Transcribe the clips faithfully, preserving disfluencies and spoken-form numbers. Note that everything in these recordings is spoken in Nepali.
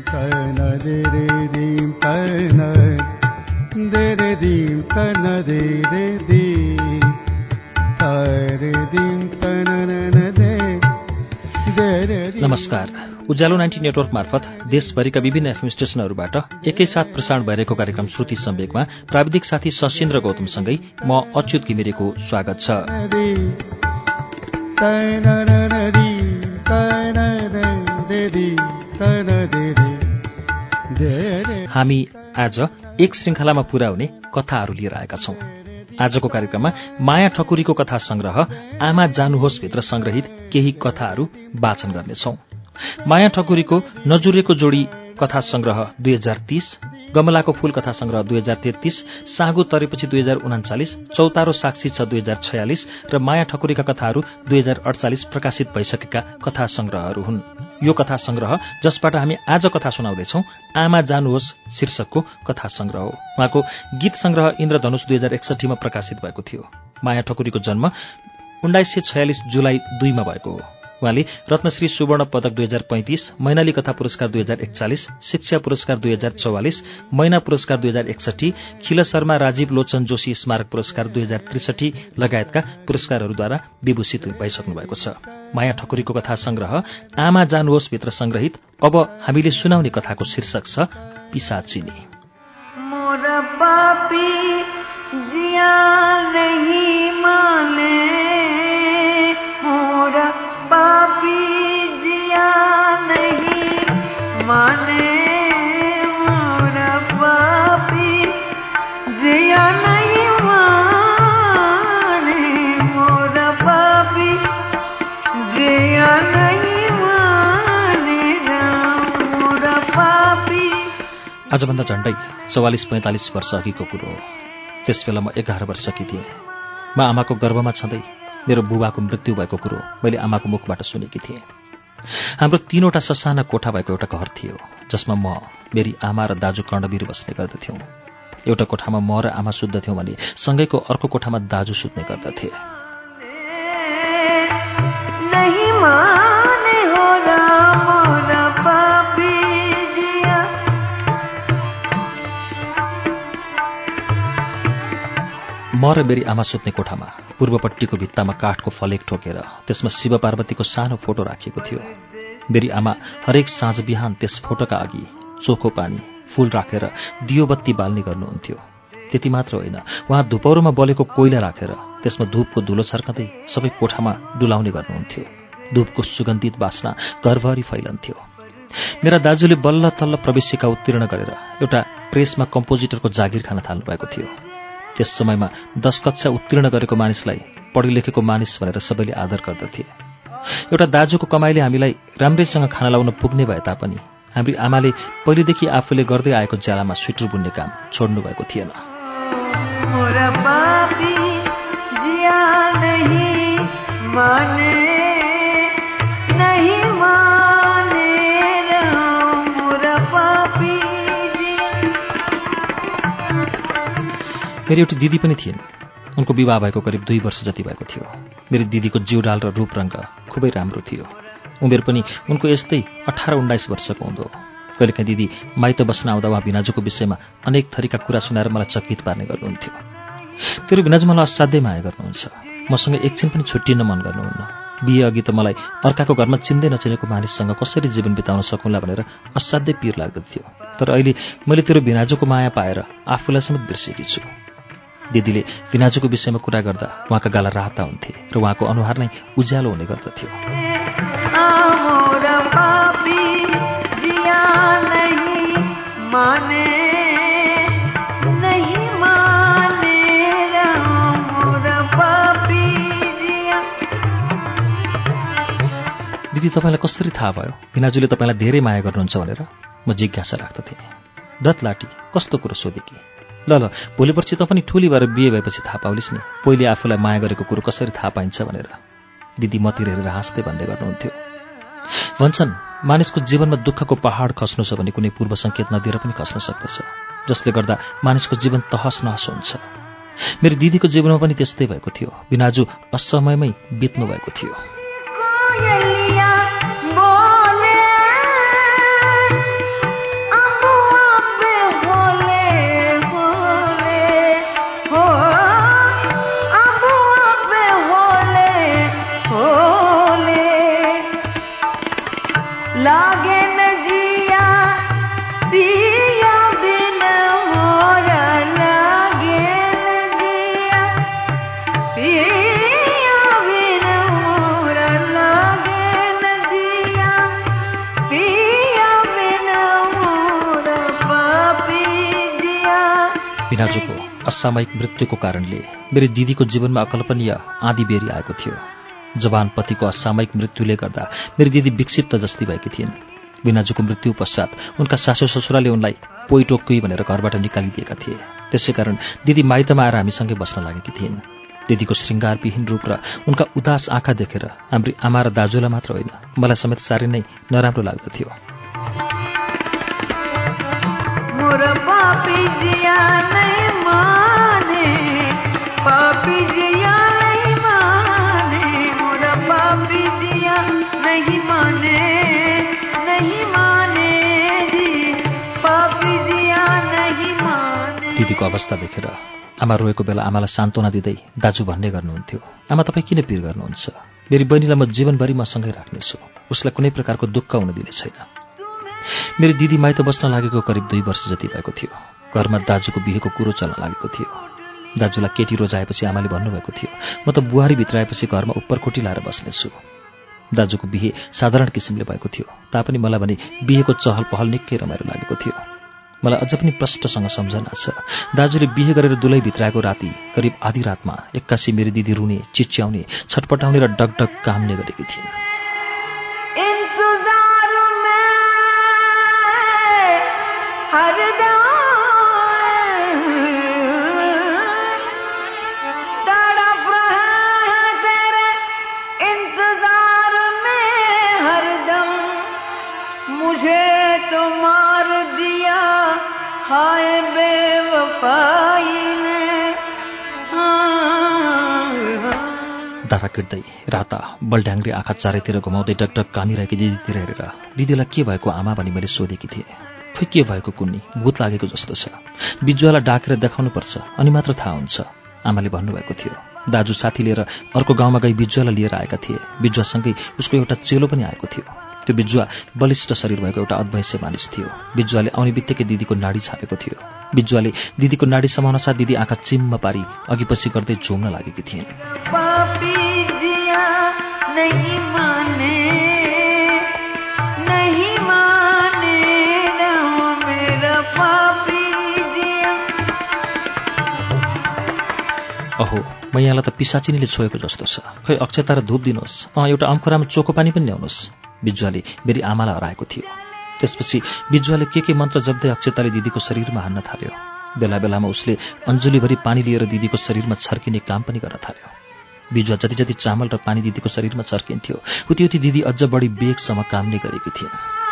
नमस्कार। उज्यालो नाइन्टी नेटवर्क मार्फत देशभरिका विभिन्न एफएम स्टेशनहरूबाट एकैसाथ प्रसारण भइरहेको कार्यक्रम श्रुति सम्वेकमा प्राविधिक साथी सशिन्द्र गौतमसँगै म अच्युत घिमिरेको स्वागत छ। हामी आज एक श्रृङ्खलामा पूरा हुने कथाहरू लिएर आएका छौं। आजको कार्यक्रममा माया ठकुरीको कथा संग्रह आमा जानुहोस् भित्र संग्रहित केही कथाहरू वाचन गर्नेछौं। माया ठकुरीको नजुरेको जोडी कथा संग्रह दुई हजार तीस, गमलाको फूल कथा संग्रह दुई हजार तेत्तीस, साँगो तरेपछि दुई हजार उनाचालिस, चौतारो साक्षी छ दुई हजार छयालिस र माया ठकुरीका कथाहरू दुई हजार अडचालिस प्रकाशित भइसकेका कथा संग्रहहरू हुन्। यो कथा संग्रह जसबाट हामी आज कथा सुनाउँदैछौं आमा जानुहोस् शीर्षकको कथा संग्रह हो। उहाँको गीत संग्रह इन्द्रधनुष दुई हजार एकसठीमा प्रकाशित भएको थियो। माया ठकुरीको जन्म उन्नाइस सय छयालिस जुलाई दुईमा भएको हो। उहाँले रत्नश्री सुवर्ण पदक दुई हजार पैंतिस, मैनाली कथा पुरस्कार दुई हजार एकचालिस, शिक्षा पुरस्कार दुई हजार चौवालिस, मैना पुरस्कार दुई हजार एकसठी, खिल शर्मा राजीव लोचन जोशी स्मारक पुरस्कार दुई हजार त्रिसठी लगायतका पुरस्कारहरूद्वारा विभूषित भइसक्नु भएको छ। माया ठकुरीको कथा संग्रह आमा जानुहोस् भित्र संग्रहित अब हामीले सुनाउने कथाको शीर्षक छ पिशाचिनी। मोरा पापी जिया नहीं माने, मोरा पापी जिया नहीं माने, मोरा पापी जिया नहीं माने, मोरा पापी जिया नहीं माने, मोरा पापी। आजभन्दा झण्डै चौवालिस पैंतालिस वर्ष अघिको कुरो हो। त्यसबेला म एघार वर्षकी थिएँ। म आमाको गर्भमा छँदै मेरो बुबाको मृत्यु भएको कुरो मैले आमाको मुखबाट सुनेकी थिएँ। हाम्रो तीनवटा ससाना कोठा भएको एउटा घर थियो जसमा म, मेरी आमा र दाजु कर्णवीर बस्ने गर्दथ्यौं। एउटा कोठामा म र आमा सुत्दथ्यौं भने सँगैको अर्को कोठामा दाजु सुत्ने गर्दथे। म र मेरी आमा सुत्ने कोठामा पूर्वपट्टिको भित्तामा काठको फलेक ठोकेर त्यसमा शिव पार्वतीको सानो फोटो राखिएको थियो। मेरी आमा हरेक साँझ बिहान त्यस फोटोका अघि चोखो पानी, फूल राखेर दियो बत्ती बाल्ने गर्नुहुन्थ्यो। त्यति मात्र होइन, उहाँ धुपौरोमा बलेको कोइला राखेर त्यसमा धूपको धुलो छर्कँदै सबै कोठामा डुलाउने गर्नुहुन्थ्यो। धूपको सुगन्धित बास्ना घरभरि फैलन्थ्यो। मेरा दाजुले बल्ल तल्ल प्रवेशिका उत्तीर्ण गरेर एउटा प्रेसमा कम्पोजिटरको जागिर खान थाल्नु भएको थियो। त्यस समयमा दश कक्षा उत्तीर्ण गरेको मानिसलाई पढी लेखेको मानिस भनेर सबैले आदर गर्दथे। एउटा दाजुको कमाइले हामीलाई राम्रैसँग खाना लाउन पुग्ने भए तापनि हाम्री आमाले पहिलेदेखि आफूले गर्दै आएको ज्यालामा स्वेटर बुन्ने काम छोड्नु भएको थिएन। मोरा पापी जिया नहीं माने, नहीं माने, मोरा पापी। मेरी एउटी दिदी पनि थिइन्। उनको विवाह भएको करिब दुई वर्ष जति भएको थियो। मेरी दिदीको जिउडाल र रूपरङ्ग खुबै राम्रो थियो। उमेर पनि उनको यस्तै अठार उन्नाइस वर्षको हुँदो। कहिलेकाहीँ दिदी माइत बस्न आउँदा उहाँ भिनाजुको विषयमा अनेक थरीका कुरा सुनाएर मलाई चकित पार्ने गर्नुहुन्थ्यो। तेरो भिनाजु मलाई असाध्यै माया गर्नुहुन्छ, मसँग एकछिन पनि छुट्टिन मन गर्नुहुन्न। बिहे अघि त मलाई अर्काको घरमा चिन्दै नचिनेको मानिससँग कसरी जीवन बिताउन सकौँला भनेर असाध्यै पिर लाग्दथ्यो। तर अहिले मैले तेरो भिनाजुको माया पाएर आफूलाई समेत बिर्सेकी छु। दिदीले भिनाजुको विषयमा कुरा गर्दा उहाँका गाला राता हुन्थे र उहाँको अनुहार नै उज्यालो हुने गर्दथ्यो। दिदी, तपाईँलाई कसरी थाहा भयो भिनाजुले तपाईँलाई धेरै माया गर्नुहुन्छ भनेर? म जिज्ञासा राख्दथेँ। दत लाटी, कस्तो कुरो सोधेकी? ल ल भोलि पर्सि त पनि ठुली भएर बिहे भएपछि थाहा पाउलिस् नि, पहिले आफूलाई माया गरेको कुरो कसरी थाहा पाइन्छ भनेर। दिदी मतिर हेरेर हाँस्दै भन्ने गर्नुहुन्थ्यो। भन्छन् मानिसको जीवनमा दुःखको पहाड खस्नु छ भने कुनै पूर्व सङ्केत नदिएर पनि खस्न सक्दछ, जसले गर्दा मानिसको जीवन तहस नहस हुन्छ। मेरो दिदीको जीवनमा पनि त्यस्तै भएको थियो। भिनाजु असमयमै बित्नु भएको थियो। पिया बिन मोर लागे जिया पिया बिन मोर लागे जिया पिया बिन मोर पापी जिया। बिनाजुको असामयिक मृत्युको कारणले मेरी दिदीको जीवनमा अकल्पनीय आँधी बेरी आएको थियो। जवान पतिको असामयिक मृत्युले गर्दा मेरी दिदी विक्षिप्त जस्ती भएकी थिइन्। बिनाजुको मृत्यु पश्चात उनका सासू ससुराले उनलाई पोइटोक्कुई भनेर घरबाट निकालिदिएका थिए। त्यसै कारण दिदी माइतमा आएर हामीसँगै बस्न लागेकी थिइन्। दिदीको श्रृङ्गारविहीन रूप र उनका उदास आँखा देखेर हाम्री आमा र दाजुलाई मात्र होइन, मलाई समेत साह्रै नै नराम्रो लाग्दथ्यो। मोर पापी जिया नहीं माने, पापी जिया नहीं माने, मोर पापी जिया नहीं माने, नहीं माने जी, पापी जिया नहीं माने। दिदीको अवस्था देखेर आमा रोएको बेला आमालाई सान्त्वना दिँदै दाजु भन्ने गर्नुहुन्थ्यो, आमा तपाईँ किन पिर गर्नुहुन्छ? मेरी बहिनीलाई म जीवनभरि मसँगै राख्नेछु, उसलाई कुनै प्रकारको दुःख हुन दिने छैन। मेरी दिदी माइत बस्न लागेको करिब दुई वर्ष जति भएको थियो। घरमा दाजुको बिहेको कुरो चल्न लागेको थियो। दाजुलाई केटी रोजाएपछि आमाले भन्नुभएको थियो, म त बुहारी भित्राएपछि घरमा उप्परखुट्टी लाएर बस्नेछु। दाजुको बिहे साधारण किसिमले भएको थियो, तापनि मलाई भने बिहेको चहल पहल निकै रमाइलो लागेको थियो। मलाई अझ पनि प्रष्टसँग सम्झना छ, दाजुले बिहे गरेर दुलै भित्राएको राति करिब आधी रातमा एक्कासी मेरी दिदी रुने, चिच्याउने, छटपटाउने र डगडग काम्ने गरेकी थिइन्। दारा किर्दै राता बलड्याङ्ग्री आँखा चारैतिर घुमाउँदै डगडग कामिरहेकी दिदीतिर हेरेर दिदीलाई के भएको आमा भनी मैले सोधेकी थिएँ। खोइ के भएको कुन्नी, भूत लागेको जस्तो छ, बिजुवालाई डाकेर देखाउनुपर्छ अनि मात्र थाहा हुन्छ, आमाले भन्नुभएको थियो। दाजु साथी लिएर अर्को गाउँमा गई बिजुवालाई लिएर आएका थिए। बिजुवासँगै उसको एउटा चेलो पनि आएको थियो। त्यो बिजुवा बलिष्ठ शरीर भएको एउटा अद्वैंश्य मानिस थियो। बिजुवाले आउने बित्तिकै दिदीको नाडी छापेको थियो। बिजुवाले दिदीको नाडी समाउन साथ दिदी आँखा चिम्म पारी अघिपछि गर्दै झुम्न लागेकी थिइन्। नहीं माने, नहीं माने ना मेरा पापी जिया। अहो, म यहाँलाई त पिसाचिनीले छोएको जस्तो छ, खै अक्षता र धूप दिनुहोस्, अँ एउटा अम्खुरामा चोको पानी पनि ल्याउनुहोस्। बिजुवाले मेरी आमालाई हराएको थियो। त्यसपछि बिजुवाले के के मन्त्र जप्दै अक्षताले दिदीको शरीरमा हान्न थाल्यो। बेला बेलामा उसले अञ्जुलीभरि पानी लिएर दिदीको शरीरमा छर्किने काम पनि गर्न थाल्यो। बिजुवा जति जति चामल र पानी दिदीको शरीरमा छर्किन्थ्यो उति उति दिदी अझ बढी बेगसम्म काम्ने गरेकी थिइन्।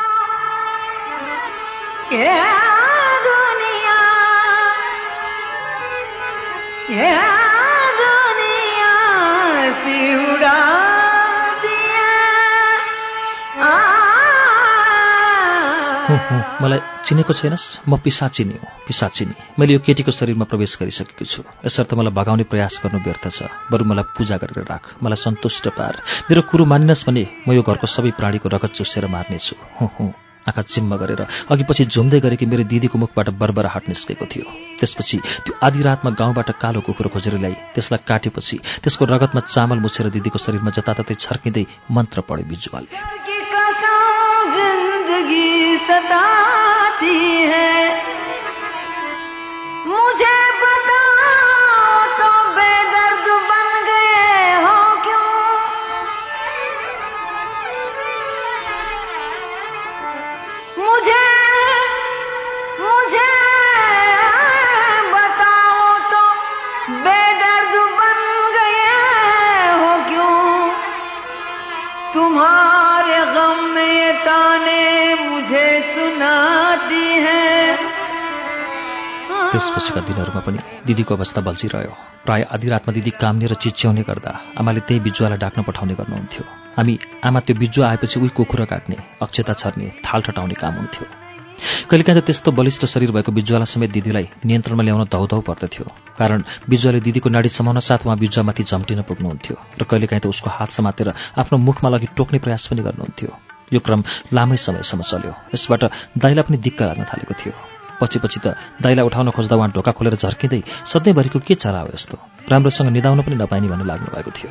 मलाई चिनेको छैनस्? म पिसाचिनी हो, पिसाचिनी। मैले यो केटीको शरीरमा प्रवेश गरिसकेको छु। यसर्थ मलाई भगाउने प्रयास गर्नु व्यर्थ छ। बरु मलाई पूजा गरेर राख, मलाई सन्तुष्ट पार। मेरो कुरो मानिनस् भने म यो घरको सबै प्राणीको रगत चुसेर मार्नेछु। हुँ हुँ आँखा चिम्म गरेर अघिपछि झुम्दै गरेकी मेरो दिदीको मुखबाट बरबराहट निस्केको थियो। त्यसपछि त्यो आधी रातमा गाउँबाट कालो कुकुर खोजेर ल्याई त्यसलाई काटेपछि त्यसको रगतमा चामल मुछेर दिदीको शरीरमा जताततै छर्किँदै मन्त्र पढ्यो बिजुवाले। सताती है मुझे बताओ तो बेदर्द बन गए हो क्यों? मुझे मुझे बताओ तो बेदर्द बन गए हो क्यों? तुम्हारे गम में ये ताने मुझे सुनाती है। त्यसपछिका दिनहरूमा पनि दिदीको अवस्था बल्झिरह्यो। प्राय आधी रातमा दिदी काम्ने र चिच्याउने गर्दा आमाले त्यही बिजुवालाई डाक्न पठाउने गर्नुहुन्थ्यो। हामी आमा त्यो बिजुवा आएपछि उही कुखुरा काट्ने, अक्षता छर्ने, थाल ठटाउने काम हुन्थ्यो। कहिलेकाहीँ त त्यस्तो बलिष्ठ शरीर भएको बिजुवालाई समेत दिदीलाई नियन्त्रणमा ल्याउन धौधौ पर्दथ्यो, कारण बिजुवाले दिदीको नाडी समाउन साथ उहाँ बिजुवामाथि झम्टिन पुग्नुहुन्थ्यो र कहिलेकाहीँ त उसको हात समातेर आफ्नो मुखमा लगी टोक्ने प्रयास पनि गर्नुहुन्थ्यो। यो क्रम लामै समयसम्म चल्यो। यसबाट दाइलाई पनि दिक्क लाग्न थालेको थियो। पछि पछि त दाइलाई उठाउन खोज्दा उहाँ ढोका खोलेर झर्किँदै सधैँभरिको के चरा हो यस्तो, राम्रोसँग निदाउन पनि नपाइने भन्नु लाग्नु भएको थियो।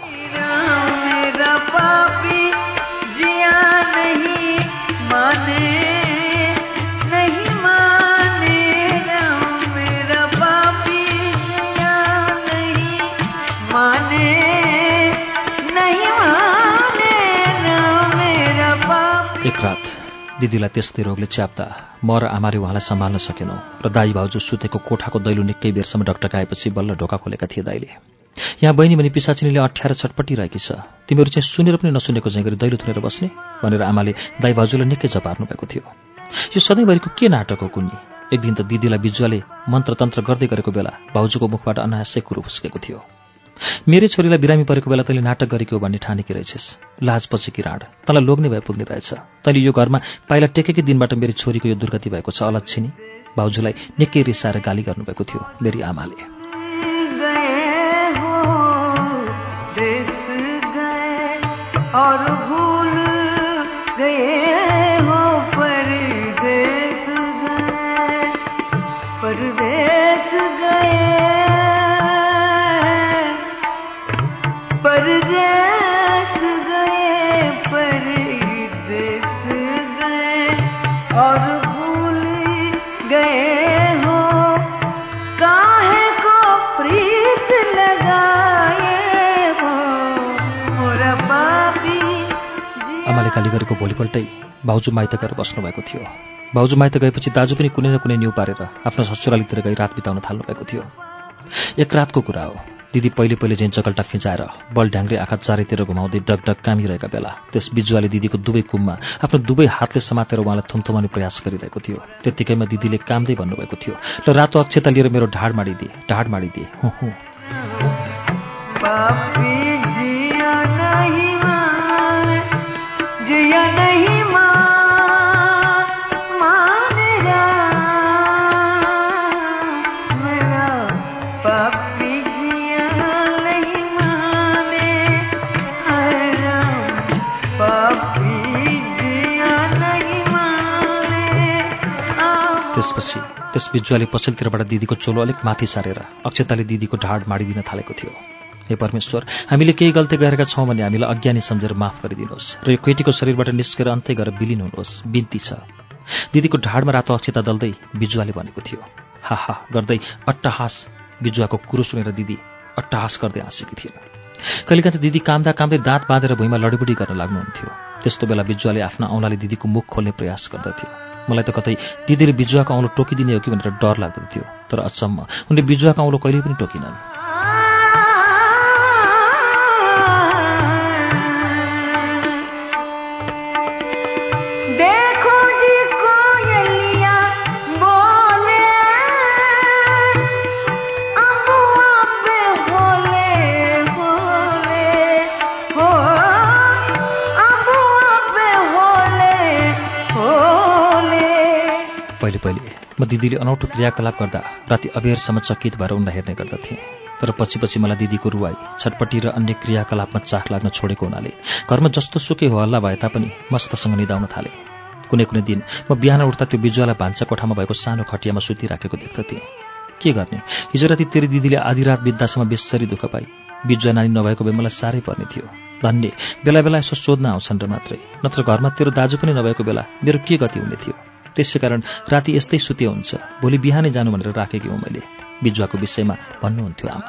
एक रात दिदीलाई त्यस्तै रोगले च्याप्दा म र आमाले उहाँलाई सम्हाल्न सकेनौँ र दाई भाउजू सुतेको कोठाको दैलो निकै बेरसम्म ढकढकाएपछि बल्ल ढोका खोलेका थिए दाइले। यहाँ बहिनी भनी पिसाचिनीले अठ्याएर छटपटिरहेकी छ, तिमीहरू चाहिँ सुनेर पनि नसुनेको चाहिँ गरी दैलो थुनेर बस्ने भनेर आमाले दाई भाउजूलाई निकै झपार्नु भएको थियो। यो सधैँभरिको के नाटक हो कुन्नी? एक दिन त दिदीलाई बिजुवाले मन्त्रतन्त्र गर्दै गरेको बेला भाउजूको मुखबाट अनायासै कुरो फुस्केको थियो। मेरै छोरीलाई बिरामी परेको बेला तैँले नाटक गरेको हो भन्ने ठानेकी रहेछस्। लाज पछेकी राड, तँलाई लोग्ने भए पुग्ने रहेछ। तैँले यो घरमा पाइला टेकेकै दिनबाट मेरी छोरीको यो दुर्गति भएको छ अलच्छिनी। भाउजूलाई निकै रिसाएर गाली गर्नुभएको थियो मेरी आमाले। गाली गरेको भोलिपल्टै भाउजू माइत गएर बस्नुभएको थियो। भाउजू माइत गएपछि दाजु पनि कुनै न कुनै न्यु पारेर आफ्नो ससुरालीतिर गई रात बिताउन थाल्नु भएको थियो। एक रातको कुरा हो। दिदी पहिले पहिले झैँ जगल्टा फिजाएर बल ढ्याङ्ग्रे आँखा चारैतिर घुमाउँदै डगडग कामिरहेका बेला त्यस बिजुवाले दिदीको दुवै कुममा आफ्नो दुवै हातले समातेर उहाँलाई थुम्थुमाउने प्रयास गरिरहेको थियो। त्यत्तिकैमा दिदीले कामदै भन्नुभएको थियो र रातो अक्षता लिएर मेरो ढाड माडिदिए ढाड माडिदिए हुँ हुँ। त्यसपछि त्यस बिजुवाले पछिल्लोतिरबाट दिदीको चोलो अलिक माथि सारेर अक्षताले दिदीको ढाड माडिदिन थालेको थियो। हे परमेश्वर, हामीले केही गल्ती गरेका छौँ भने हामीलाई अज्ञानी सम्झेर माफ गरिदिनुहोस् र यो केटीको शरीरबाट निस्केर अन्तै गएर विलिन हुनुहोस्, बिन्ती छ। दिदीको ढाडमा रातो अक्षता दल्दै बिजुवाले भनेको थियो। हा हा गर्दै अट्टहास बिजुवाको कुरो सुनेर दिदी अट्टहास गर्दै हाँसेकी थिइन्। कहिलेकाहीँ त दिदी कामदा कामदै दाँत बाँधेर भुइँमा लडीबुडी गर्न लाग्नुहुन्थ्यो। त्यस्तो बेला बिजुवाले आफ्ना औँलाले दिदीको मुख खोल्ने प्रयास गर्दथ्यो। मलाई त कतै दिदीले बिजुवाको औँलो टोकिदिने हो कि भनेर डर लाग्दथ्यो, तर अचम्म उनले बिजुवाको औँलो कहिल्यै पनि टोकिनन्। पहिले पहिले म दिदीले अनौठो क्रियाकलाप गर्दा राति अबेरसम्म चकित भएर उनलाई हेर्ने गर्दथेँ, तर पछि पछि मलाई दिदीको रुवाई, छटपट्टि र अन्य क्रियाकलापमा चाख लाग्न छोडेको हुनाले घरमा जस्तो सुकै हो हल्ला भए तापनि मस्तसँग निदाउन थाले। कुनै कुनै दिन म बिहान उठ्दा त्यो बिजुवालाई भान्सा कोठामा भएको सानो खटियामा सुतिराखेको देख्दथेँ। के गर्ने, हिजो राति तेरी दिदीले आधी रात बित्दासम्म बेसरी दुःख पाई। बिजुवा नानी नभएको भए मलाई साह्रै पर्ने थियो। धन्य बेला बेला यसो सोध्न आउँछन् र मात्रै, नत्र घरमा तेरो दाजु पनि नभएको बेला मेरो के गति हुने थियो। त्यसै कारण राति यस्तै सुते हुन्छ, भोलि बिहानै जानु भनेर राखेकी हुँ मैले। बिजुवाको विषयमा भन्नुहुन्थ्यो आमा।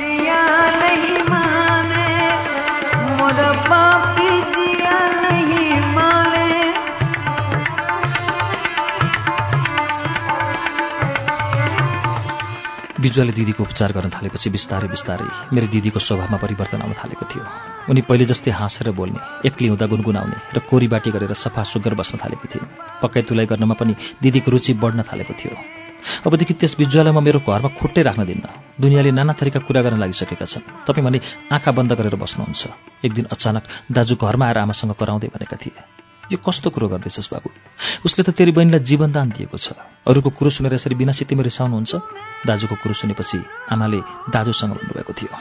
बिजुवाले दिदीको उपचार गर्न थालेपछि बिस्तारै बिस्तारै मेरो दिदीको स्वभावमा परिवर्तन आउन थालेको थियो। उनी पहिले जस्तै हाँसेर बोल्ने, एक्लै हुँदा गुनगुनाउने र कोरीबाटी गरेर सफा सुग्घर बस्न थालेकी थिइन्। पकाइ तुलाइ गर्नमा पनि दिदीको रुचि बढ्न थालेको थियो। अबदेखि त्यस बिजुवालाई म मेरो घरमा खुट्टै राख्न दिन्न। दुनियाँले नाना थरीका कुरा गर्न लागिसकेका छन्, तपाईँ भने आँखा बन्द गरेर बस्नुहुन्छ। एक दिन अचानक दाजु घरमा आएर आमासँग कराउँदै भनेका थिए, यो कस्तो कुरो गर्दैछस् बाबु? उसले त तेरी बहिनीलाई जीवनदान दिएको छ। अरूको कुरो सुनेर यसरी बिना सित्तैमा रिसाउनुहुन्छ? दाजुको कुरो सुनेपछि आमाले दाजुसँग भन्नुभएको थियो,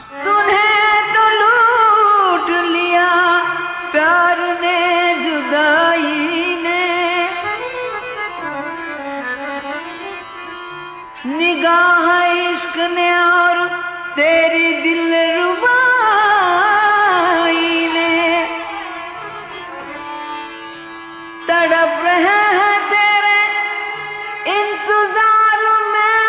निगाह इश्क ने और तेरी दिल रुबाई ने तड़प रहे हैं तेरे इंतजार में।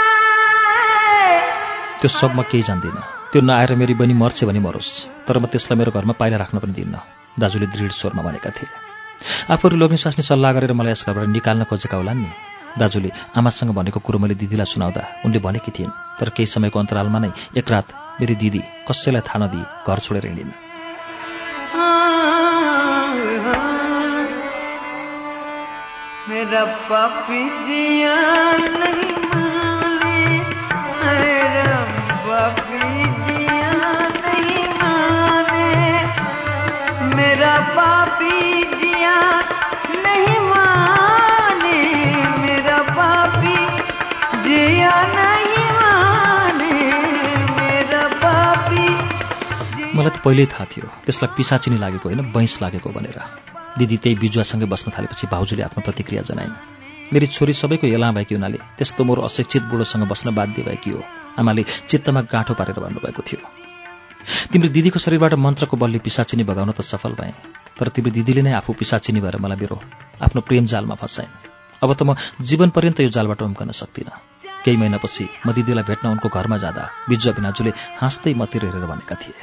त्यो सब म केही जान्दिनँ। त्यो नआएर मेरी बहिनी मर्छ भने मरोस्, तर म त्यसलाई मेरो घरमा पाइला राख्न पनि दिन्न, दाजुले दृढ स्वरमा भनेका थिए। आफूहरू लोग्ने स्वास्नी सल्लाह गरेर मलाई यस घरबाट निकाल्न खोजेका होलान् नि। दाजुले आमासँग भनेको कुरो मैले दिदीलाई सुनाउँदा उनले भनेकी थिइन्, तर केही समयको अन्तरालमा नै एक रात मेरी दिदी कसैलाई थाहा नदिई घर छोडेर हिँडिन्। मेरा पापी जिया नहीं माने, मेरा पापी जिया नहीं माने, मेरा पापी जिया नहीं माने, मेरा पापी जिया नहीं माने, मेरा पापी। मलाई त पहिल्यै थाहा थियो त्यसलाई पिसाचिनी लागेको होइन, बैंस लागेको भनेर। दिदी त्यही बिजुवासँगै बस्न थालेपछि भाउजूले आफ्नो प्रतिक्रिया जनाइन्। मेरी छोरी सबैको हेला भएकी हुनाले त्यस्तो मोर अशिक्षित बुढोसँग बस्न बाध्य भएकी हो, आमाले चित्तमा गाँठो पारेर भन्नुभएको थियो। तिम्रो दिदीको शरीरबाट मन्त्रको बलले पिसाचिनी भगाउन त सफल भएँ, तर तिम्रो दिदीले नै आफू पिसाचिनी भएर मलाई मेरो आफ्नो प्रेम जालमा फसाइन्। अब त म जीवन पर्यन्त यो जालबाट उम्कन सक्दिनँ। केही महिनापछि म दिदीलाई भेट्न उनको घरमा जाँदा बिजुवा भिनाजुले हाँस्दै मतिर हेरेर भनेका थिए,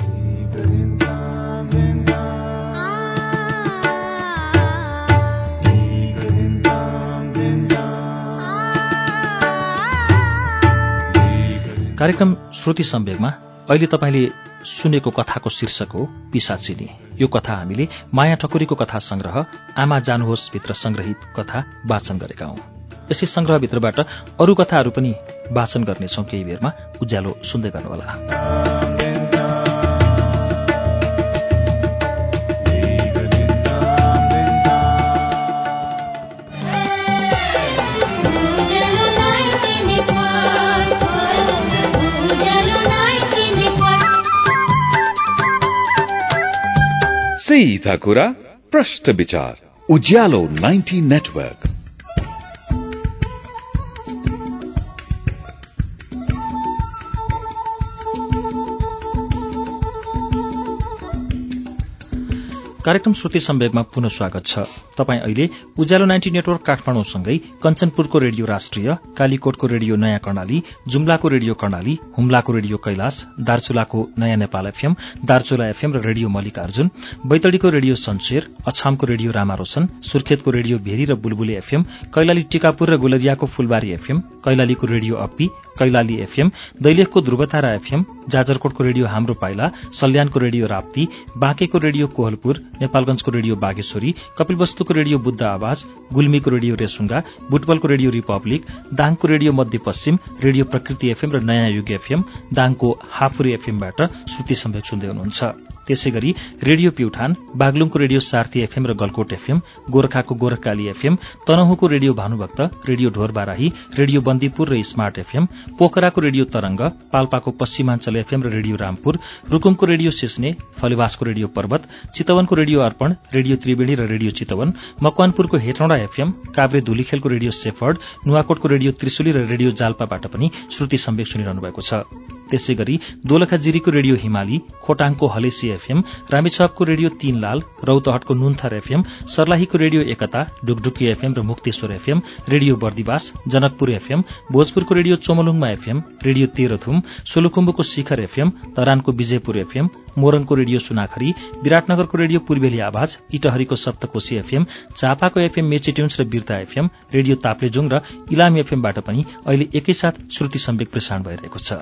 कार्यक्रम श्रुति सम्वेगमा अहिले तपाईँले सुनेको कथाको शीर्षक हो पिसाचिनी। यो कथा हामीले माया ठकुरीको कथा संग्रह आमा जानुहोस् भित्र संग्रहित कथा वाचन गरेका हौं। यसै संग्रहभित्रबाट अरू कथाहरू पनि वाचन गर्नेछौं केही बेरमा। उज्यालो सुन्दै गर्नुहोला। सीधा कुरा प्रश्न विचार उज्यालो नाइन्टी नेटवर्क। कार्यक्रम श्रुति सम्वेगमा पुनः स्वागत छ। तपाईं अहिले उज्यालो नाइन्टी नेटवर्क काठमाडौँसँगै कञ्चनपुरको रेडियो राष्ट्रिय, कालीकोटको रेडियो नयाँ कर्णाली, जुम्लाको रेडियो कर्णाली, हुम्लाको रेडियो कैलाश, दार्चुलाको नयाँ नेपाल एफएम, दार्चुला एफएम र रेडियो मल्लिकार्जुन, बैतडीको रेडियो सन्सेर, अछामको रेडियो रामारोशन, सुर्खेतको रेडियो भेरी र बुलबुली एफएम, कैलाली टिकापुर र गुलरियाको फुलबारी एफएम, कैलालीको रेडियो अप्पी, कैलाली एफएम, दैलेखको ध्रुवतारा एफएम, जाजरकोटको रेडियो हाम्रो पाइला, सल्यानको रेडियो राप्ती, बाँकेको रेडियो कोहलपुर, नेपालगंजको रेडियो बागेश्वरी, कपिलवस्तुको रेडियो बुद्ध आवाज, गुल्मीको रेडियो रेसुङ्गा, बुटवलको रेडियो रिपब्लिक, दाङको radio Madhyapaschim, radio Prakriti FM र नयाँ युग एफएम, दाङको हाफुरी एफएमबाट श्रुति सम्वेक सुन्दै हुनुहुन्छ। त्यसै गरी रेडियो प्युठान, बागलुङको रेडियो सार्थी एफएम र गलकोट एफएम, गोरखाको गोरखकाली एफएम, तनहुँको radio Bhanubhakta, radio Dhorbarahi, radio Bandipur र स्मार्ट एफएम, पोखराको रेडियो तरंग, पाल्पाको पश्चिमाञ्चल एफएम र रेडियो रामपुर, रुकुमको रेडियो सिस्ने, फलेवासको रेडियो पर्वत, चितवनको रेडियो अर्पण, रेडियो त्रिवेणी र रेडियो चितवन, मकवानपुरको हेटौँडा एफएम, काभ्रे धुलीखेलको रेडियो सेफर्ड, नुवाकोटको रेडियो त्रिशुली र रेडियो जाल्पाबाट पनि श्रुति सम्वेक सुनिरहनु भएको छ। त्यसै गरी दोलखाजिरीको रेडियो हिमाली, खोटाङको हलेसी एफएम, रामेछापको रेडियो तीनलाल, रौतहटको नुन्थर एफएम, सर्लाहीको रेडियो एकता, ढुकढुकी एफएम र Mukteshwar FM, radio Bardibas, Janakpur FM, भोजपुरको radio Chomolungma FM, radio Terhathum, सोलुखुम्बुको शिखर एफएम, तरानको विजयपुर एफएम, मोरङको रेडियो सुनाखरी, विराटनगरको रेडियो पूर्वेली आवाज, इटहरीको सप्तकोशी एफएम, चापाको एफएम मेचिट्युन्स र बिर्ता एफएम, रेडियो ताप्लेजुङ र इलाम एफएमबाट पनि अहिले एकैसाथ श्रुति सम्वेक प्रसारण भइरहेको छ।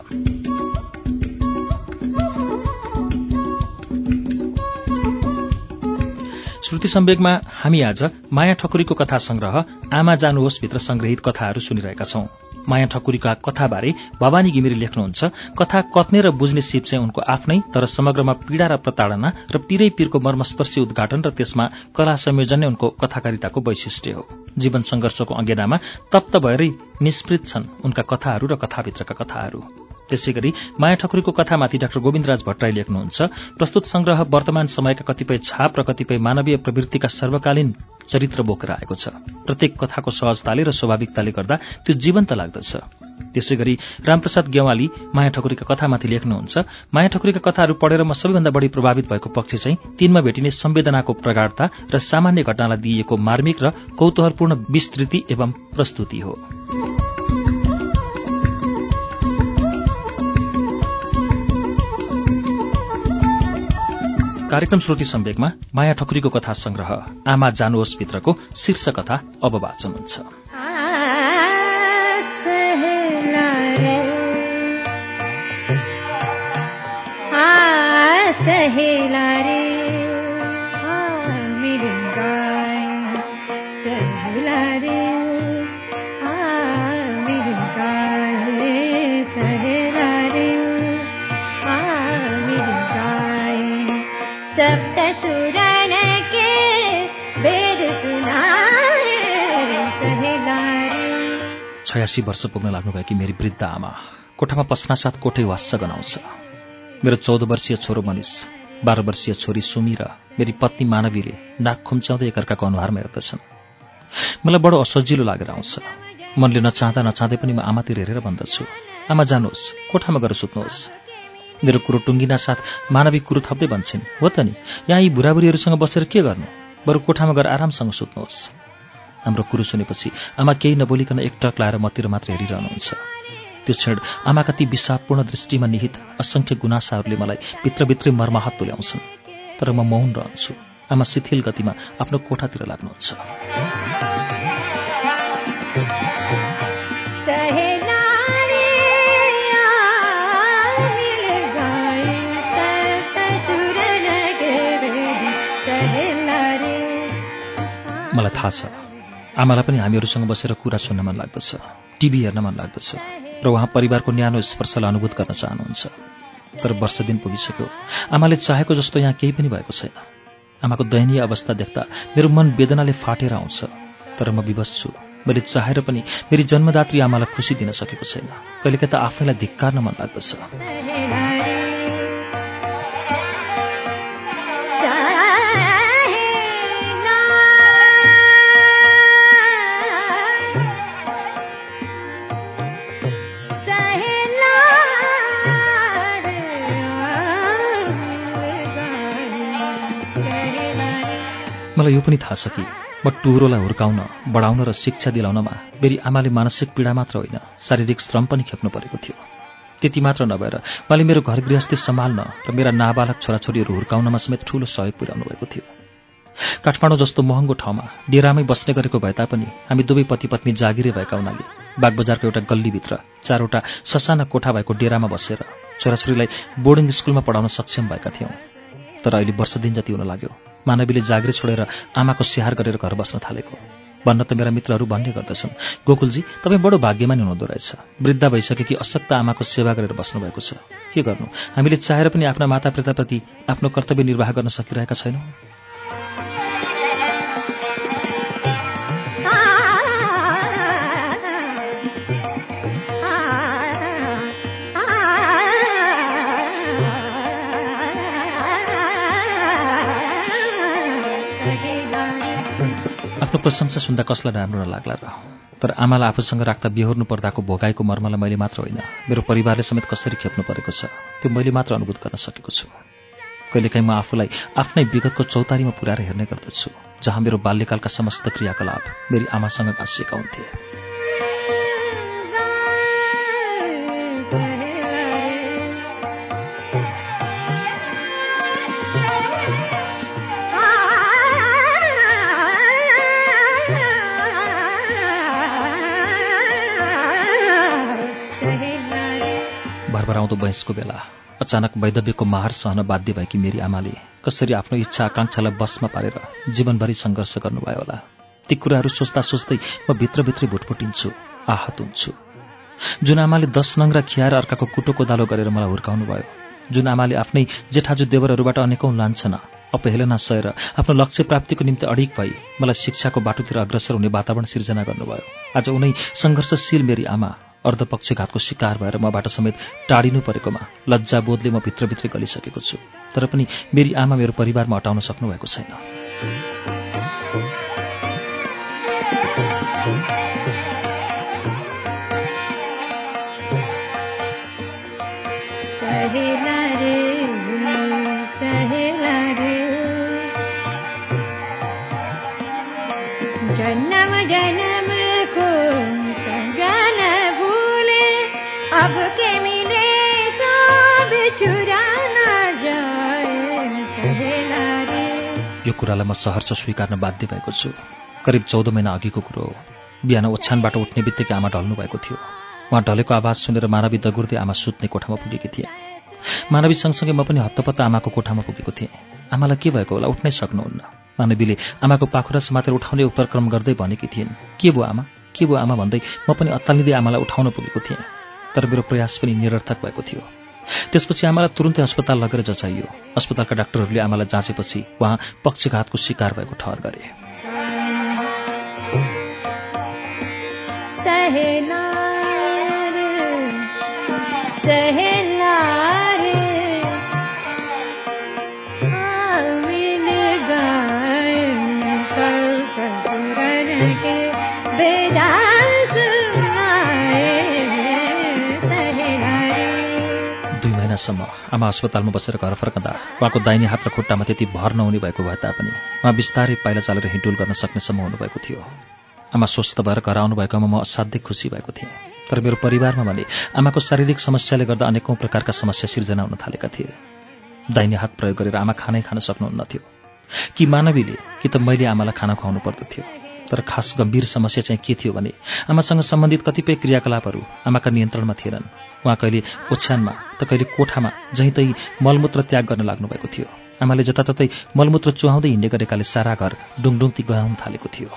श्रुति सम्वेगमा हामी आज माया ठकुरीको कथा संग्रह आमा जानुहोस् भित्र संग्रहित कथाहरू सुनिरहेका छौं। माया ठकुरीका कथाबारे भवानी घिमिरे लेख्नुहुन्छ, कथा कथ्ने र बुझ्ने सिप चाहिँ उनको आफ्नै, तर समग्रमा पीडा र प्रताडना र पीरै पीरको मर्मस्पर्शी उद्घाटन र त्यसमा कला संयोजन नै उनको कथाकारिताको वैशिष्ट्य हो। जीवन संघर्षको अङ्गेनामा तप्त भएरै निष्पृत छन् उनका कथाहरू र कथाभित्रका कथाहरू। त्यसैगरी माया ठकुरीको कथामाथि डाक्टर गोविन्दराज भट्टराई लेख्नुहुन्छ, प्रस्तुत संग्रह वर्तमान समयका कतिपय छाप र कतिपय मानवीय प्रवृत्तिका सर्वकालीन चरित्र बोकेर आएको छ। प्रत्येक कथाको सहजताले र स्वाभाविकताले गर्दा त्यो जीवन्त लाग्दछ। त्यसैगरी रामप्रसाद गेवाली माया ठकुरीका कथामाथि लेख्नुहुन्छ, माया ठकुरीका कथाहरू पढेर म सबैभन्दा बढी प्रभावित भएको पक्ष चाहिँ तिनमा भेटिने संवेदनाको प्रगाढता र सामान्य घटनालाई दिइएको मार्मिक र कौतूहलपूर्ण विस्तृति एवं प्रस्तुति हो। कार्यक्रम श्रुति सम्वेकमा माया ठकुरीको कथा संग्रह आमा जानुहोस् भित्रको शीर्ष कथा अब वाचन हुन्छ। छयासी वर्ष पुग्न लाग्नुभएकी मेरी वृद्ध आमा कोठामा पस्नासाथ कोठै वास्स गनाउँछ। मेरो चौध वर्षीय छोरो मनिष, बाह्र वर्षीय छोरी सुमी र मेरी पत्नी मानवीले नाक खुम्च्याउँदै एकअर्काको अनुहारमा हेर्दछन्। मलाई बडो असजिलो लागेर आउँछ। मनले नचाहँदा नचाहँदै पनि म आमातिर हेरेर भन्दछु, आमा जानुहोस्, कोठामा गएर सुत्नुहोस्। मेरो कुरो टुङ्गिना साथ मानवी कुरो थप्दै भन्छन्, हो त नि, यहाँ यी बुढाबुढीहरूसँग बसेर के गर्नु, बरु कोठामा गएर आरामसँग सुत्नुहोस्। हाम्रो कुरो सुनेपछि आमा केही नबोलिकन एकटक लाएर मतिर मात्र हेरिरहनुहुन्छ। त्यो क्षण आमाका ती विषादपूर्ण दृष्टिमा निहित असंख्य गुनासाहरूले मलाई भित्रभित्रै मर्माहत तुल्याउँछन्। तर म मौन रहन्छु। आमा शिथिल गतिमा आफ्नो कोठातिर लाग्नुहुन्छ। मलाई थाहा छ आमालाई पनि हामीहरूसँग बसेर कुरा सुन्न मन लाग्दछ, टिभी हेर्न मन लाग्दछ र उहाँ परिवारको न्यानो स्पर्शलाई अनुभूत गर्न चाहनुहुन्छ। तर वर्ष दिन पुगिसक्यो, आमाले चाहेको जस्तो यहाँ केही पनि भएको छैन। आमाको दयनीय अवस्था देख्दा मेरो मन वेदनाले फाटेर आउँछ। तर म विवश छु। मैले चाहेर पनि मेरी जन्मदात्री आमालाई खुसी दिन सकेको छैन। कहिलेकाहीँ त आफैलाई धिक्कार्न मन लाग्दछ। मलाई यो पनि थाहा छ कि म टुहुरोलाई हुर्काउन, बढाउन र शिक्षा दिलाउनमा मेरी आमाले मानसिक पीडा मात्र होइन, शारीरिक श्रम पनि खेप्नु परेको थियो। त्यति मात्र नभएर उहाँले मेरो घर गृहस्थी सम्हाल्न र मेरा नाबालक छोराछोरीहरू हुर्काउनमा समेत ठूलो सहयोग पुर्याउनु भएको थियो। काठमाडौँ जस्तो महँगो ठाउँमा डेरामै बस्ने गरेको भए तापनि हामी दुवै पति पत्नी जागिरे भएका हुनाले बागबजारको एउटा गल्लीभित्र चारवटा ससाना कोठा भएको डेरामा बसेर छोराछोरीलाई बोर्डिङ स्कुलमा पढाउन सक्षम भएका थियौँ। तर अहिले वर्ष दिन जति हुन लाग्यो, मानवीले जागिर छोडेर आमाको स्याहार गरेर घर बस्न थालेको। भन्न त मेरा मित्रहरू भन्ने गर्दछन्, गोकुलजी तपाईँ बडो भाग्यमानी हुनुहुँदो रहेछ, वृद्ध भइसकेकी अशक्त आमाको सेवा गरेर बस्नुभएको छ। के गर्नु, हामीले चाहेर पनि आफ्ना मातापिताप्रति आफ्नो कर्तव्य निर्वाह गर्न सकिरहेका छैनौँ। आफ्नो प्रशंसा सुन्दा कसलाई राम्रो नलाग्ला र। तर आमालाई आफूसँग राख्दा बेहोर्नु पर्दाको भोगाईको मर्मलाई मैले मात्र होइन, मेरो परिवारले समेत कसरी खेप्नु परेको छ त्यो मैले मात्र अनुभूत गर्न सकेको छु। कहिलेकाहीँ म आफूलाई आफ्नै विगतको चौतारीमा पुर्याएर हेर्ने गर्दछु, जहाँ मेरो बाल्यकालका समस्त क्रियाकलाप मेरी आमासँग गाँसिएका हुन्थे। भरभराउँदो बयसको बेला अचानक वैधव्यको महार सहन बाध्य भएकी मेरी आमाले कसरी आफ्नो इच्छा आकांक्षालाई बसमा पारेर जीवनभरि सङ्घर्ष गर्नुभयो होला। ती कुराहरू सोच्दा सोच्दै म भित्रभित्रै भुटभुटिन्छु, आहत हुन्छु। जुन आमाले दस नङ्ग्रा खियाएर अर्काको कुटो कोदालो गरेर मलाई हुर्काउनु भयो, जुन आमाले आफ्नै जेठाजु देवरहरूबाट अनेकौं लान्छना अपहेलना सहेर आफ्नो लक्ष्य प्राप्तिको निम्ति अडिग भई मलाई शिक्षाको बाटोतिर अग्रसर हुने वातावरण सिर्जना गर्नुभयो, आज उनै सङ्घर्षशील मेरी आमा अर्धपक्षघातको शिकार भएर मबाट समेत टाढिनु परेकोमा लज्जाबोधले म भित्रभित्रै गलिसकेको छु। तर पनि मेरी आमा मेरो परिवारमा अटाउन सक्नुभएको छैन। जन्म जन्म को सजन भूले अब के मिले सो बिछुरा न जाए सहेला रे। यो कुरालाई म सहर्ष स्वीकार्न बाध्य भएको छु। करिब चौध महिना अघिको कुरो हो। बिहान ओछ्यानबाट उठ्ने बित्तिकै आमा ढल्नु भएको थियो। उहाँ ढलेको आवाज सुनेर मानवी दगुर्दै आमा सुत्ने कोठामा पुगेकी थिए। मानवी सँगसँगै म पनि हत्तपत्त आमाको कोठामा पुगेको थिएँ। आमालाई के भएको होला, उठ्नै सक्नुहुन्न। मानवीले आमाको पाखुरा समातेर उठाउने उपक्रम गर्दै भनेकी थिइन्, के भयो आमा, के भयो आमा भन्दै म पनि अत्तालिँदै आमालाई उठाउन पुगेको थिएँ। तर मेरो प्रयास पनि निरर्थक भएको थियो। त्यसपछि आमालाई तुरुन्तै अस्पताल लगेर जचाइयो। अस्पतालका डाक्टरहरूले आमालाई जाँचेपछि उहाँ पक्षघातको शिकार भएको ठहर गरे। सम्म आमा अस्पतालमा बसेर घर फर्कँदा उहाँको दाहिने हात र खुट्टामा त्यति भर नहुने भएको भए तापनि उहाँ बिस्तारै पाइला चालेर हिँडुल गर्न सक्नेसम्म हुनुभएको थियो। आमा स्वस्थ भएर घर आउनु भएकोमा म असाध्यै खुसी भएको थिएँ। तर मेरो परिवारमा भने आमाको शारीरिक समस्याले गर्दा अनेकौं प्रकारका समस्या सिर्जना हुन थालेका थिए। दाहिने हात प्रयोग गरेर आमा खानै खान सक्नुहुन्नथ्यो। कि मानवीले कि त मैले आमालाई खाना खुवाउनु पर्दथ्यो। तर खास गम्भीर समस्या चाहिँ के थियो भने आमासँग सम्बन्धित कतिपय क्रियाकलापहरू आमाका नियन्त्रणमा थिएनन्। उहाँ कहिले ओछ्यानमा त कहिले कोठामा जहीँतही मलमूत्र त्याग गर्न लाग्नु भएको थियो। आमाले जताततै मलमूत्र चुहाउँदै हिँड्ने गरेकाले सारा घर डुङडुङती गराउन थालेको थियो।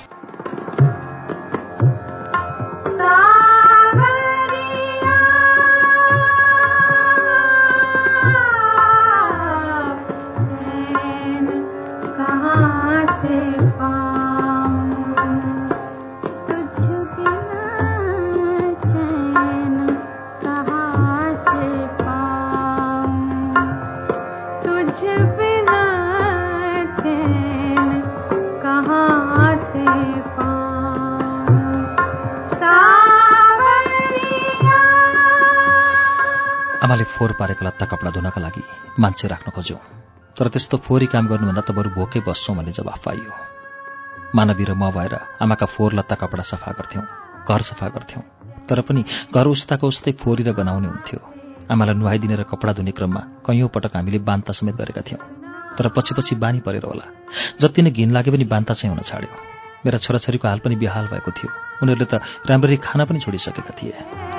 आमाले फोहोर पारेको लत्ता कपडा धुनका लागि मान्छे राख्न खोज्यौं। तर त्यस्तो फोहोरी काम गर्नुभन्दा त बरु भोकै बस्छौं भन्ने जवाफ पाइयो। मानवी र म भएर आमाका फोहोर लत्ता कपडा सफा गर्थ्यौं, घर सफा गर्थ्यौं। तर पनि घर उस्ताको उस्तै फोहोरी र गनाउने हुन्थ्यो। आमालाई नुहाइदिने र कपडा धुने क्रममा कैयौं पटक हामीले बान्ता समेत गरेका थियौं। तर पछि पछि बानी परेर होला जति नै घिन लागे पनि बान्ता चाहिँ हुन छाड्यो। मेरा छोराछोरीको हाल पनि बेहाल भएको थियो। उनीहरूले त राम्ररी खाना पनि छोडिसकेका थिए।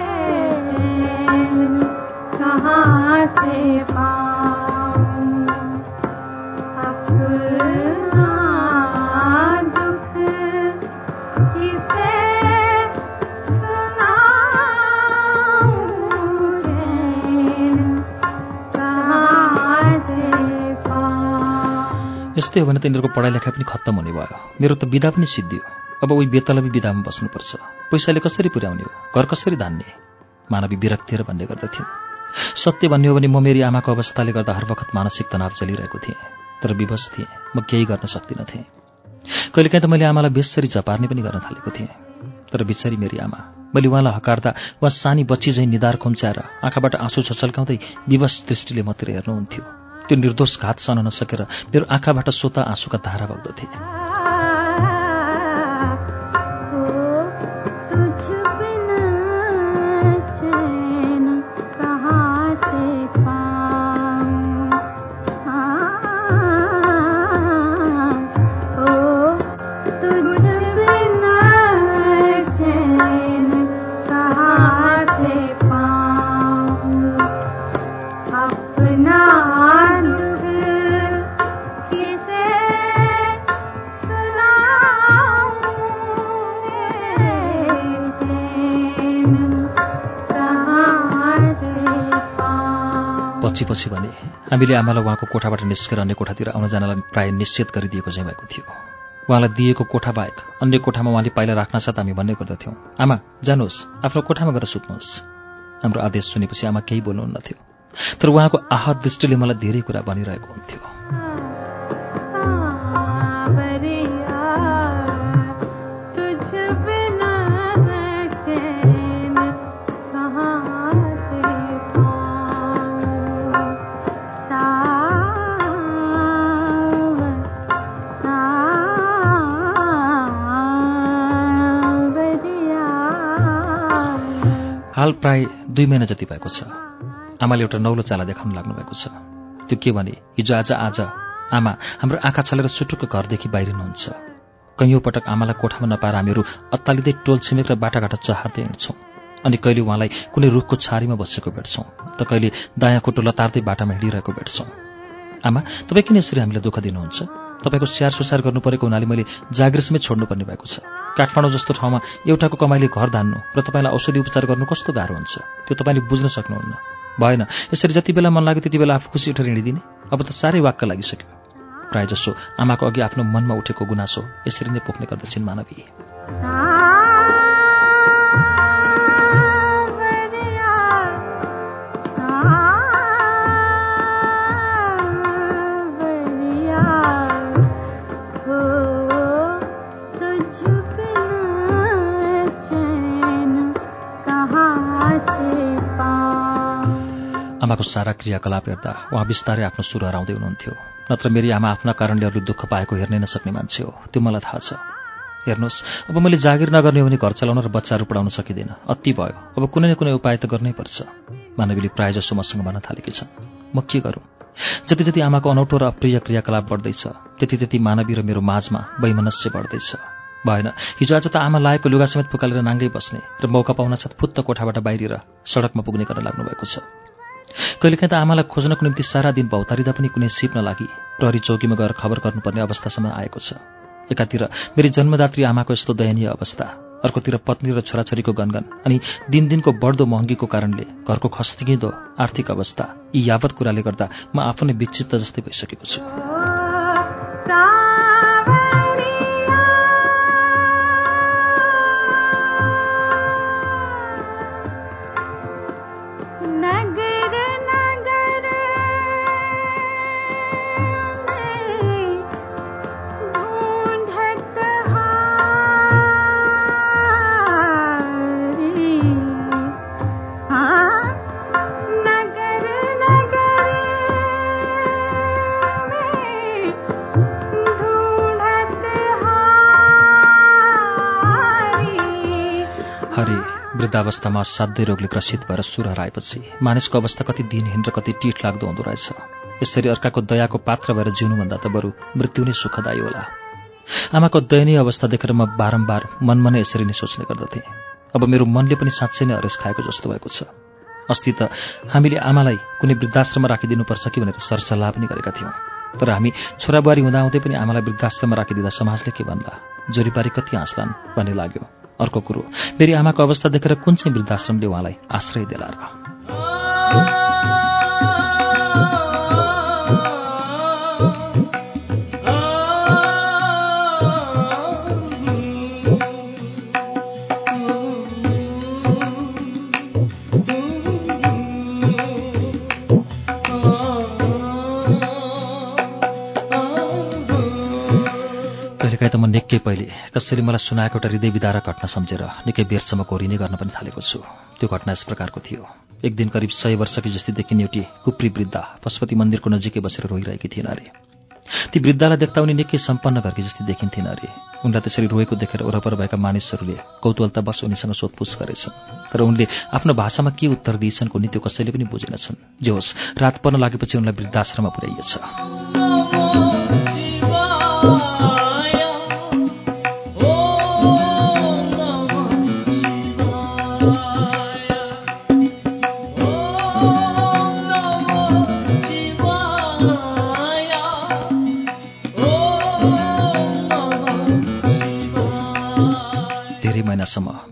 यस्तै हो भने त यिनीहरूको पढाइ लेखाइ पनि खत्तम हुने भयो। मेरो त बिदा पनि सिद्धियो। अब उही बेतलबी बिदामा बस्नुपर्छ। पैसाले कसरी पुर्याउने हो, घर कसरी धान्ने? मानवी विरक्तिएर भन्ने गर्दथिन्। सत्य भन्ने हो भने म मेरी आमाको अवस्थाले गर्दा हर वखत मानसिक तनाव चलिरहेको थिएँ। तर विवश थिएँ, म केही गर्न सक्दिन थिएँ। कहिलेकाहीँ त मैले आमालाई बेसरी झपार्ने पनि गर्न थालेको थिएँ। तर बिचरी मेरी आमा, मैले उहाँलाई हकार्दा उहाँ सानी बच्ची झैँ निधार खुम्च्याएर आँखाबाट आँसु छचल्काउँदै विवश दृष्टिले मतिर हेर्नुहुन्थ्यो। त्यो निर्दोष घात सहन नसकेर मेरो आँखाबाट स्वतः आँसुका धारा बग्दथे। पछि पछि भने हामीले आमालाई उहाँको कोठाबाट निस्केर अन्य कोठातिर आउन जानलाई प्राय निश्चित गरिदिएको चाहिँ भएको थियो। उहाँलाई दिएको कोठा बाहेक अन्य कोठामा उहाँले पाइला राख्नसाथ हामी भन्ने गर्दथ्यौँ, आमा जानुहोस्, आफ्नो कोठामा गएर सुत्नुहोस्। हाम्रो आदेश सुनेपछि आमा केही बोल्नुहुन्नथ्यो, तर उहाँको आहत दृष्टिले मलाई धेरै कुरा भनिरहेको हुन्थ्यो। हाल प्राय दुई महिना जति भएको छ। आमाले एउटा नौलो चाला देखाउन लाग्नु भएको छ। त्यो के भने हिजो आज आज आमा हाम्रो आँखा छलेर सुटुक्क घरदेखि बाहिरिनुहुन्छ। कैयौँ पटक आमालाई कोठामा नपाएर हामीहरू अत्तालिँदै टोल छिमेक र बाटाघाटा चहार्दै हिँड्छौँ। अनि कहिले उहाँलाई कुनै रुखको छारीमा बसेको भेट्छौँ त कहिले दायाँ खुट्टो लतार्दै बाटामा हिँडिरहेको भेट्छौँ। आमा, तपाईँ किन यसरी हामीलाई दुःख दिनुहुन्छ? तपाईँको स्याहार सुसार गर्नु परेको हुनाले मैले जागिरसमेत छोड्नुपर्ने भएको छ। काठमाडौँ जस्तो ठाउँमा एउटाको कमाइले घर धान्नु र तपाईँलाई औषधि उपचार गर्नु कस्तो गाह्रो हुन्छ, त्यो तपाईँले बुझ्न सक्नुहुन्न। भएन, यसरी जति बेला मन लाग्यो त्यति बेला आफू खुसी उठेर हिँडिदिने। अब त साह्रै वाक्क लागिसक्यो। प्राय जसो आमाको अघि आफ्नो मनमा उठेको गुनासो यसरी नै पोख्ने गर्दछिन् मानवी। आमाको सारा क्रियाकलाप हेर्दा उहाँ बिस्तारै आफ्नो सुर हराउँदै हुनुहुन्थ्यो। नत्र मेरी आमा आफ्ना कारणले अरूले दुःख पाएको हेर्नै नसक्ने मान्छे हो, त्यो मलाई थाहा छ। हेर्नुहोस्, अब मैले जागिर नगर्ने हो भने घर चलाउन र बच्चाहरू पढाउन सकिँदैन। अति भयो, अब कुनै न कुनै उपाय त गर्नै पर्छ। मानवीले प्रायःजसो मसँग भन्न थालेकी छन्। म के गरौँ? जति जति आमाको अनौठो र अप्रिय क्रियाकलाप बढ्दैछ त्यति त्यति मानवी र मेरो माझमा वैमनस्य बढ्दैछ। भएन, हिजो आज त आमा लाएको लुगा समेत फुकालेर नाङ्गै बस्ने र मौका पाउनासाथ फुत्त कोठाबाट बाहिरिएर सडकमा पुग्ने गर्न लाग्नु भएको छ। कहिलेकाहीँ त आमालाई खोज्नको निम्ति सारा दिन भौतारिँदा पनि कुनै सिप नलागी प्रहरी चौकीमा गएर खबर गर्नुपर्ने अवस्थासम्म आएको छ। एकातिर मेरी जन्मदात्री आमाको यस्तो दयनीय अवस्था, अर्कोतिर पत्नी र छोराछोरीको गनगन अनि दिनदिनको बढ्दो महँगीको कारणले घरको खस्तिँदो आर्थिक अवस्था, यी यावत कुराले गर्दा म आफू नै विक्षिप्त जस्तै भइसकेको छु। वृद्धावस्थामा असाध्यै रोगले ग्रसित भएर सुर हराएपछि मानिसको अवस्था कति दिनहीन र कति टिठ लाग्दो हुँदो रहेछ। यसरी अर्काको दयाको पात्र भएर जिउनुभन्दा त बरु मृत्यु नै सुखदायी होला। आमाको दयनीय अवस्था देखेर म बारम्बार मनमा नै यसरी नै सोच्ने गर्दथेँ। अब मेरो मनले पनि साँच्चै नै हरेस खाएको जस्तो भएको छ। अस्ति त हामीले आमालाई कुनै वृद्धाश्रममा राखिदिनुपर्छ कि भनेर सरसल्लाह पनि गरेका थियौँ। तर हामी छोराबुहारी हुँदाहुँदै पनि आमालाई वृद्धाश्रममा राखिदिँदा समाजले के भन्ला, जोरीपारी कति हाँस्लान् भन्ने लाग्यो। अर्को कुरो, मेरी आमाको अवस्था देखेर कुन चाहिँ वृद्धाश्रमले उहाँलाई आश्रय देला र? कहिलेकाहीँ त म निकै पहिले कसैले मलाई सुनाएको एउटा हृदय विदारक घटना सम्झेर निकै बेरसम्म कोरिने गर्न पनि थालेको छु। त्यो घटना यस प्रकारको थियो। एक दिन करिब सय वर्षकी जस्तै देखिने एउटी कुप्री वृद्धा पशुपति मन्दिरको नजिकै बसेर रोइरहेकी थिइन् अरे। ती वृद्धालाई देख्दा उनी निकै सम्पन्न घरकी जस्तै देखिन्थिन् अरे। उनलाई त्यसरी रोएको देखेर वरपर भएका मानिसहरूले कौतूहलतावश उनीसँग सोधपुछ गरेछन्। तर उनले आफ्नो भाषामा के उत्तर दिएछन् कुनै त्यो कसैले पनि बुझेनछन्। जे होस्, रात पर्न लागेपछि उनलाई वृद्धाश्रममा पुर्याइएछ।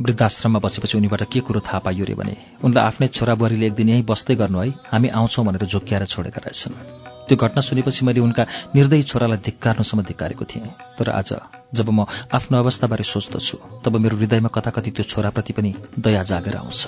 वृद्धाश्रममा बसेपछि उनीबाट के कुरो थाहा पाइयो रे भने उनलाई आफ्नै छोराबुहारीले एक दिन यहीँ बस्दै गर्नु है, हामी आउँछौँ भनेर झोक्क्याएर छोडेका रहेछन्। त्यो घटना सुनेपछि मैले उनका निर्दयी छोरालाई धिक्कार्नुसम्म धिक्कारेको थिएँ। तर आज जब म आफ्नो अवस्थाबारे सोच्दछु तब मेरो हृदयमा कताकति त्यो छोराप्रति पनि दया जागेर आउँछ।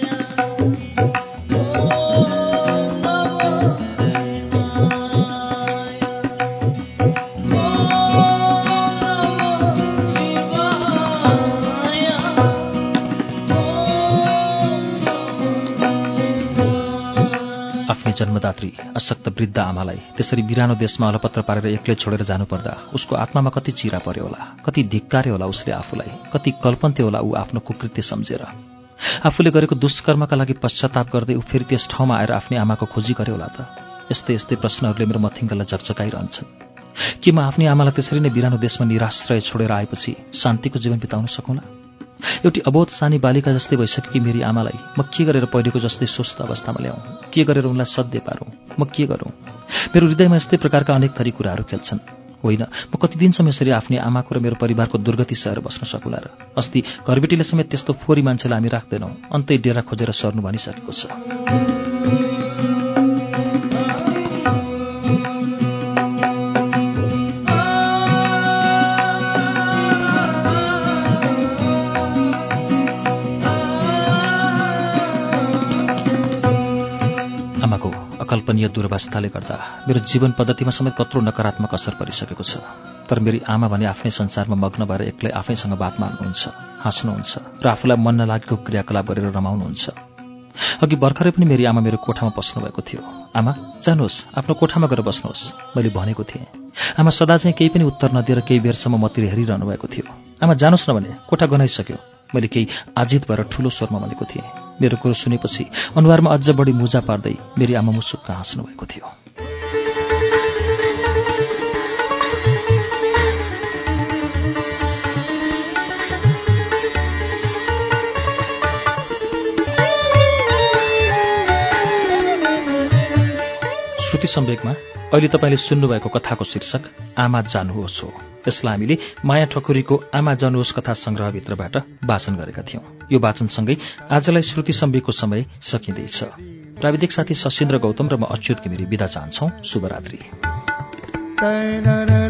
जन्मदात्री अशक्त वृद्ध आमालाई त्यसरी बिरानो देशमा अलपत्र पारेर एक्लै छोडेर जानुपर्दा उसको आत्मामा कति चिरा पर्यो होला, कति धिक्कार्यो होला उसले आफूलाई, कति कल्पन्थ्यो होला ऊ आफ्नो कुकृत्य सम्झेर। आफूले गरेको दुष्कर्मका लागि पश्चाताप गर्दै ऊ फेरि त्यस ठाउँमा आएर आफ्नै आमाको खोजी गर्यो होला त। यस्तै यस्तै प्रश्नहरूले मेरो मथिङ्गलाई झकझकाइरहन्छन्। के म आफ्नै आमालाई त्यसरी नै बिरानो देशमा निराश्रय छोडेर आएपछि शान्तिको जीवन बिताउन सकौँला? एउटी अबोध सानी बालिका जस्तै भइसकेकी मेरी आमालाई म के गरेर पहिलेको जस्तै सुस्त अवस्थामा ल्याउँ? के गरेर उनलाई सध्य पारौँ? म के गरौँ? मेरो हृदयमा यस्तै प्रकारका अनेक थरी कुराहरू खेल्छन्। होइन, म कति दिनसम्म यसरी आफ्नै आमाको र मेरो परिवारको दुर्गति सहेर बस्न सकुला र? अस्ति घरबेटीले समेत त्यस्तो फोरी मान्छेलाई हामी राख्दैनौँ, अन्तै डेरा खोजेर सर्नु भनिसकेको छ। अकल्पनीय दुर्वस्थाले गर्दा मेरो जीवन पद्धतिमा समेत कत्रो नकारात्मक असर परिसकेको छ। तर मेरी आमा भने आफ्नै संसारमा मग्न भएर एक्लै आफैसँग बात मार्नुहुन्छ, हाँस्नुहुन्छ र आफूलाई मन नलागेको क्रियाकलाप गरेर रमाउनुहुन्छ। अघि भर्खरै पनि मेरी आमा मेरो कोठामा पस्नुभएको थियो। आमा जानुहोस्, आफ्नो कोठामा गएर बस्नुहोस् मैले भनेको थिएँ। आमा सदा चाहिँ केही पनि उत्तर नदिएर केही बेरसम्म मतिर हेरिरहनु भएको थियो। आमा जानुहोस् न भने कोठा गनाइसक्यो मैले केही आजित भएर ठूलो स्वरमा भनेको थिएँ। मेरो कुरो सुनेपछि अनुहारमा अझ बढी मुजा पार्दै मेरी आमा मुसुक्क हाँस्नु भएको थियो। श्रुति सम्वेकमा अहिले तपाईँले सुन्नुभएको कथाको शीर्षक आमा जानुहोस् हो। यसलाई हामीले माया ठकुरीको आमा जानुहोस् कथा संग्रहभित्रबाट वाचन गरेका थियौं। यो वाचनसँगै आजलाई श्रुति सम्वेकको समय सकिँदैछ। प्राविधिक साथी सशिन्द्र गौतम र म अच्युत घिमिरे बिदा चाहन्छौं। शुभरात्रि।